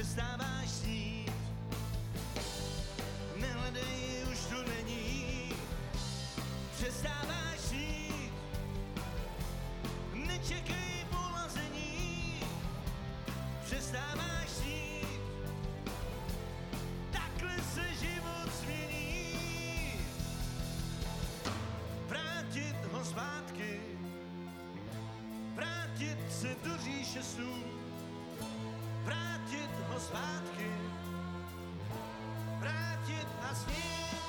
přestáváš snít. Nehledej, už tu není, přestáváš snít. Nečekej polazení, přestáváš snít. Takhle se život změní. Vrátit ho zpátky, vrátit se do říše snů, vrátit ho zpátky, vrátit a snít.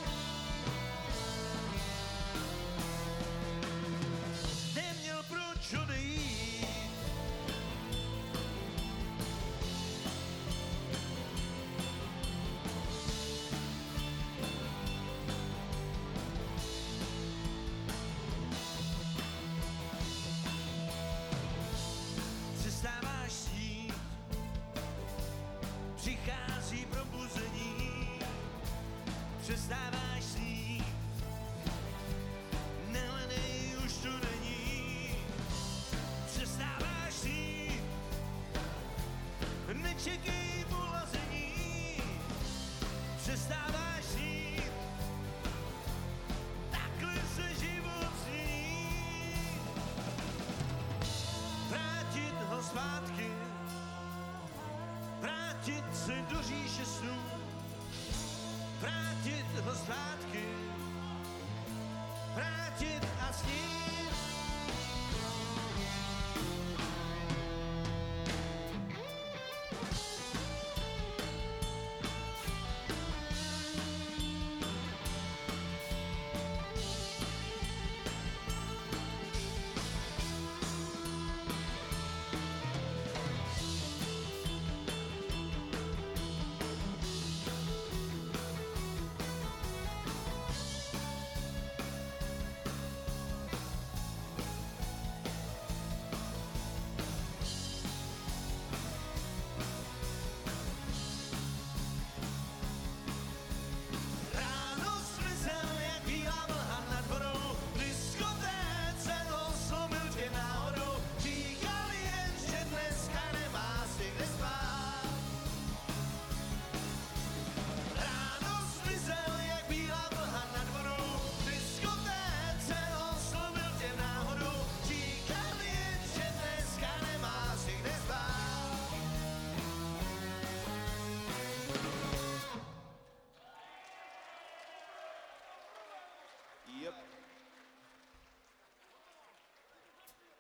Neměl proč odejít, přestáváš snít, přichází probuzení, přestáváš snít, nehledej, už tu není, přestáváš snít, nečekej polazení, přestáváš snít, takhle se život změní. Vrátit ho zpátky, vrátit se do říše snů, vrátit ho zpátky, vrátit a snít.